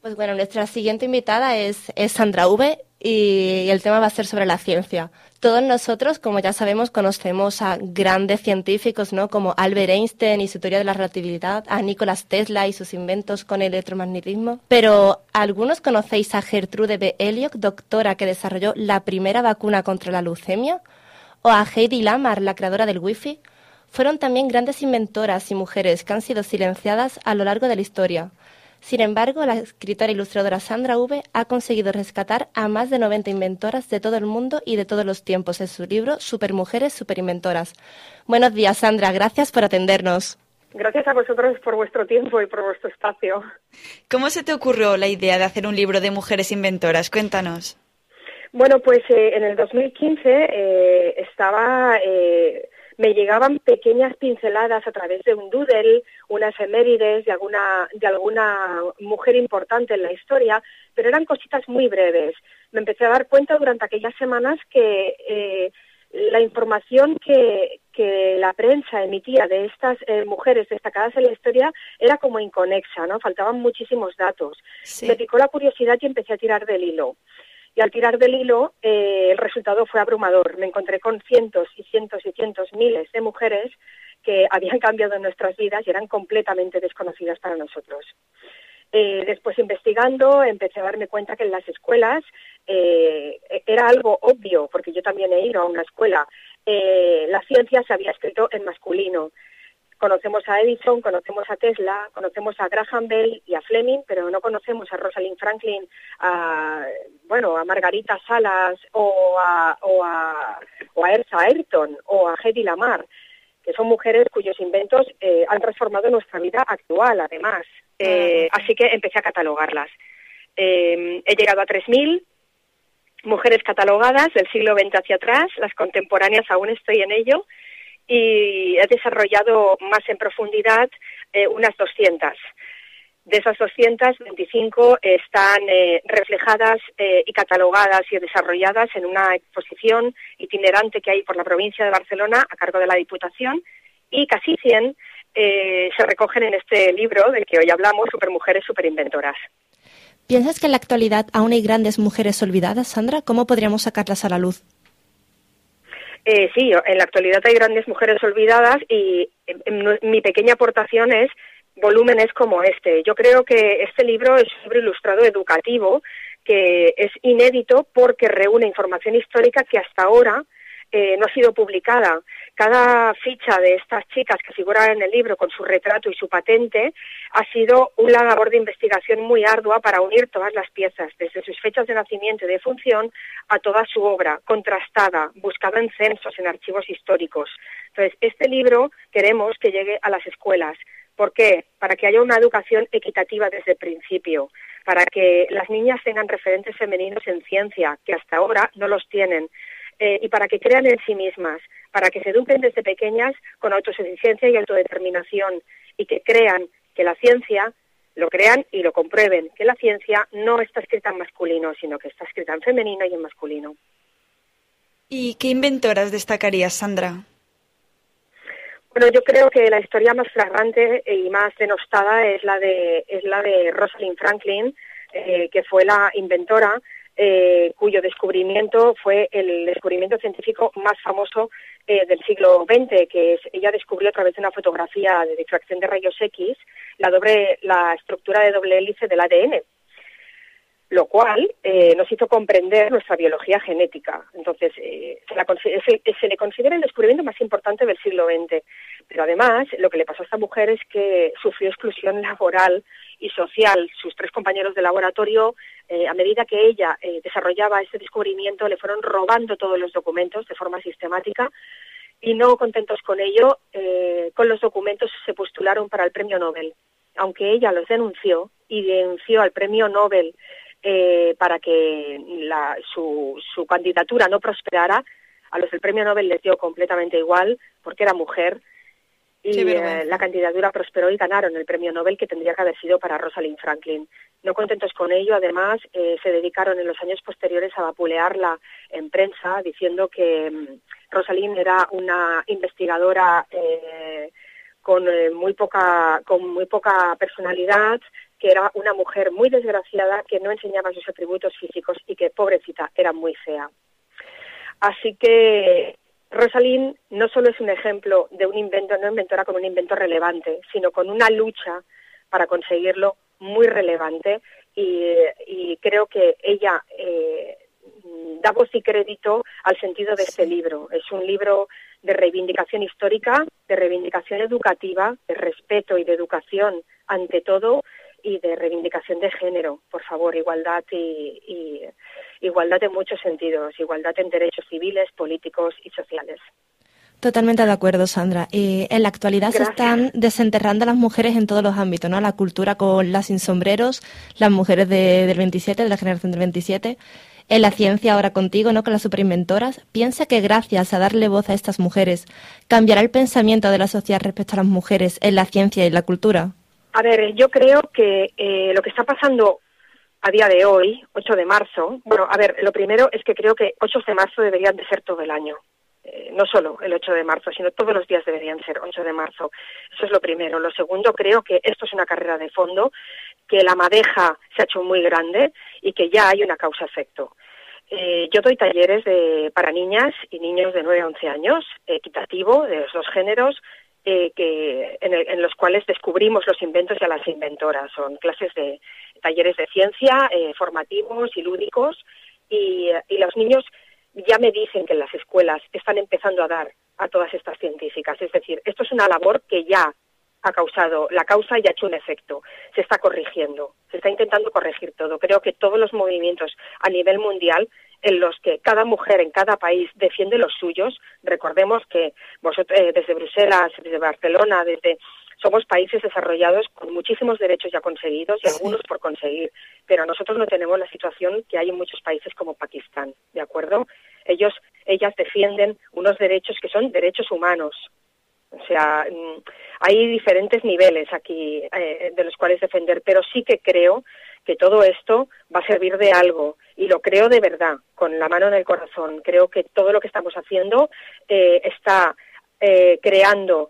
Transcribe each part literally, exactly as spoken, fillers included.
Pues bueno, nuestra siguiente invitada es, es Sandra V y el tema va a ser sobre la ciencia. Todos nosotros, como ya sabemos, conocemos a grandes científicos, ¿no? Como Albert Einstein y su teoría de la relatividad, a Nikola Tesla y sus inventos con el electromagnetismo. Pero ¿algunos conocéis a Gertrude B. Elliot, doctora que desarrolló la primera vacuna contra la leucemia? ¿O a Heidi Lamar, la creadora del Wi-Fi? Fueron también grandes inventoras y mujeres que han sido silenciadas a lo largo de la historia. Sin embargo, la escritora e ilustradora Sandra V ha conseguido rescatar a más de noventa inventoras de todo el mundo y de todos los tiempos en su libro Supermujeres, Superinventoras. Buenos días, Sandra. Gracias por atendernos. Gracias a vosotros por vuestro tiempo y por vuestro espacio. ¿Cómo se te ocurrió la idea de hacer un libro de mujeres inventoras? Cuéntanos. Bueno, pues eh, en el dos mil quince eh, estaba... Eh, me llegaban pequeñas pinceladas a través de un doodle, unas efemérides de alguna, de alguna mujer importante en la historia, pero eran cositas muy breves. Me empecé a dar cuenta durante aquellas semanas que eh, la información que, que la prensa emitía de estas eh, mujeres destacadas en la historia era como inconexa, ¿no? Faltaban muchísimos datos. Sí. Me picó la curiosidad y empecé a tirar del hilo. Y al tirar del hilo, eh, el resultado fue abrumador. Me encontré con cientos y cientos y cientos, miles de mujeres que habían cambiado nuestras vidas y eran completamente desconocidas para nosotros. Eh, después, investigando, empecé a darme cuenta que en las escuelas eh, era algo obvio, porque yo también he ido a una escuela. Eh, la ciencia se había escrito en masculino. Conocemos a Edison, conocemos a Tesla, conocemos a Graham Bell y a Fleming, pero no conocemos a Rosalind Franklin, a, bueno, a Margarita Salas o a, o a, o a Elsa Ayrton o a Hedy Lamarr, que son mujeres cuyos inventos eh, han transformado nuestra vida actual, además. Eh, así que empecé a catalogarlas. Eh, he llegado a tres mil mujeres catalogadas del siglo veinte hacia atrás, las contemporáneas aún estoy en ello, y he desarrollado más en profundidad eh, unas doscientas. De esas doscientas, veinticinco están eh, reflejadas eh, y catalogadas y desarrolladas en una exposición itinerante que hay por la provincia de Barcelona a cargo de la Diputación, y casi cien eh, se recogen en este libro del que hoy hablamos, Supermujeres, Superinventoras. ¿Piensas que en la actualidad aún hay grandes mujeres olvidadas, Sandra? ¿Cómo podríamos sacarlas a la luz? Eh, sí, en la actualidad hay grandes mujeres olvidadas y eh, mi pequeña aportación es volúmenes como este. Yo creo que este libro es un libro ilustrado educativo que es inédito porque reúne información histórica que hasta ahora eh, no ha sido publicada. Cada ficha de estas chicas que figuran en el libro con su retrato y su patente ha sido una labor de investigación muy ardua para unir todas las piezas, desde sus fechas de nacimiento y de función a toda su obra, contrastada, buscada en censos, en archivos históricos. Entonces, este libro queremos que llegue a las escuelas. ¿Por qué? Para que haya una educación equitativa desde el principio, para que las niñas tengan referentes femeninos en ciencia, que hasta ahora no los tienen, eh, y para que crean en sí mismas, para que se eduquen desde pequeñas con autosuficiencia y autodeterminación, y que crean que la ciencia, lo crean y lo comprueben, que la ciencia no está escrita en masculino, sino que está escrita en femenino y en masculino. ¿Y qué inventoras destacarías, Sandra? Bueno, yo creo que la historia más flagrante y más denostada es la de es la de Rosalind Franklin, eh, que fue la inventora eh, cuyo descubrimiento fue el descubrimiento científico más famoso eh, del siglo veinte, que es, ella descubrió a través de una fotografía de difracción de rayos X la doble la estructura de doble hélice del A D N, lo cual eh, nos hizo comprender nuestra biología genética. Entonces, eh, se, la, se, se le considera el descubrimiento más importante del siglo veinte. Pero además, lo que le pasó a esta mujer es que sufrió exclusión laboral y social. Sus tres compañeros de laboratorio, eh, a medida que ella eh, desarrollaba este descubrimiento, le fueron robando todos los documentos de forma sistemática, y no contentos con ello, eh, con los documentos se postularon para el premio Nobel. Aunque ella los denunció y denunció al premio Nobel Eh, para que la, su, su candidatura no prosperara, a los del premio Nobel les dio completamente igual porque era mujer, y eh, la candidatura prosperó y ganaron el premio Nobel, que tendría que haber sido para Rosalind Franklin. No contentos con ello, además, eh, se dedicaron en los años posteriores a vapulearla en prensa, diciendo que um, Rosalind era una investigadora eh, con, eh, muy poca, con muy poca personalidad, que era una mujer muy desgraciada, que no enseñaba sus atributos físicos y que, pobrecita, era muy fea. Así que Rosalind no solo es un ejemplo de un invento, no inventora con un invento relevante, sino con una lucha para conseguirlo muy relevante, y, y creo que ella eh, da voz y crédito al sentido de este libro. Es un libro de reivindicación histórica, de reivindicación educativa, de respeto y de educación ante todo, y de reivindicación de género, por favor, igualdad y, y igualdad en muchos sentidos, igualdad en derechos civiles, políticos y sociales. Totalmente de acuerdo, Sandra. Eh, en la actualidad Gracias. Se están desenterrando a las mujeres en todos los ámbitos, ¿no? La cultura con las sin sombreros, las mujeres de, del veintisiete, de la generación del veintisiete, en la ciencia ahora contigo, ¿no? Con las superinventoras. ¿Piensa que gracias a darle voz a estas mujeres cambiará el pensamiento de la sociedad respecto a las mujeres en la ciencia y la cultura? A ver, yo creo que eh, lo que está pasando a día de hoy, ocho de marzo, bueno, a ver, lo primero es que creo que ocho de marzo deberían de ser todo el año. Eh, no solo el ocho de marzo, sino todos los días deberían ser ocho de marzo. Eso es lo primero. Lo segundo, creo que esto es una carrera de fondo, que la madeja se ha hecho muy grande y que ya hay una causa-efecto. Eh, yo doy talleres de, para niñas y niños de nueve a once años, equitativo, de los dos géneros, eh, que en, el, en los cuales descubrimos los inventos y a las inventoras. Son clases de talleres de ciencia, eh, formativos y lúdicos, y, y los niños ya me dicen que en las escuelas están empezando a dar a todas estas científicas. Es decir, esto es una labor que ya ha causado, la causa ya ha hecho un efecto, se está corrigiendo, se está intentando corregir todo. Creo que todos los movimientos a nivel mundial en los que cada mujer en cada país defiende los suyos, recordemos que vosotros eh, desde Bruselas, desde Barcelona, desde somos países desarrollados con muchísimos derechos ya conseguidos y algunos por conseguir, pero nosotros no tenemos la situación que hay en muchos países como Pakistán, ¿de acuerdo? Ellos, ellas defienden unos derechos que son derechos humanos. O sea, hay diferentes niveles aquí eh, de los cuales defender, pero sí que creo que todo esto va a servir de algo, y lo creo de verdad, con la mano en el corazón. Creo que todo lo que estamos haciendo eh, está eh, creando,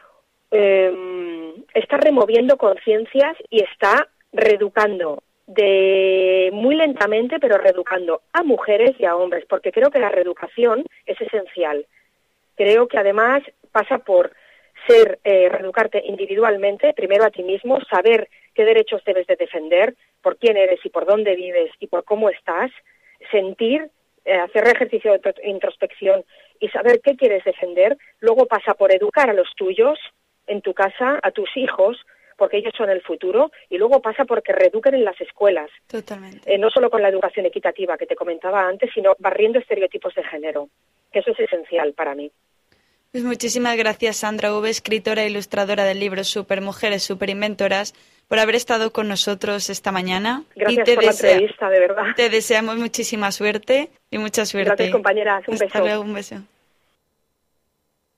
eh, está removiendo conciencias y está reeducando, de muy lentamente, pero reeducando a mujeres y a hombres, porque creo que la reeducación es esencial. Creo que además pasa por ser, eh, reeducarte individualmente, primero a ti mismo, saber qué derechos debes de defender, por quién eres y por dónde vives y por cómo estás, sentir, eh, hacer ejercicio de introspección y saber qué quieres defender. Luego pasa por educar a los tuyos, en tu casa, a tus hijos, porque ellos son el futuro, y luego pasa porque reeduquen en las escuelas. Totalmente. Eh, no solo con la educación equitativa que te comentaba antes, sino barriendo estereotipos de género, que eso es esencial para mí. Pues muchísimas gracias, Sandra V, escritora e ilustradora del libro Supermujeres, Superinventoras, por haber estado con nosotros esta mañana. Gracias y te por desea- la entrevista, de verdad. Te deseamos muchísima suerte y mucha suerte. Gracias, compañeras. Un Hasta beso. luego, un beso.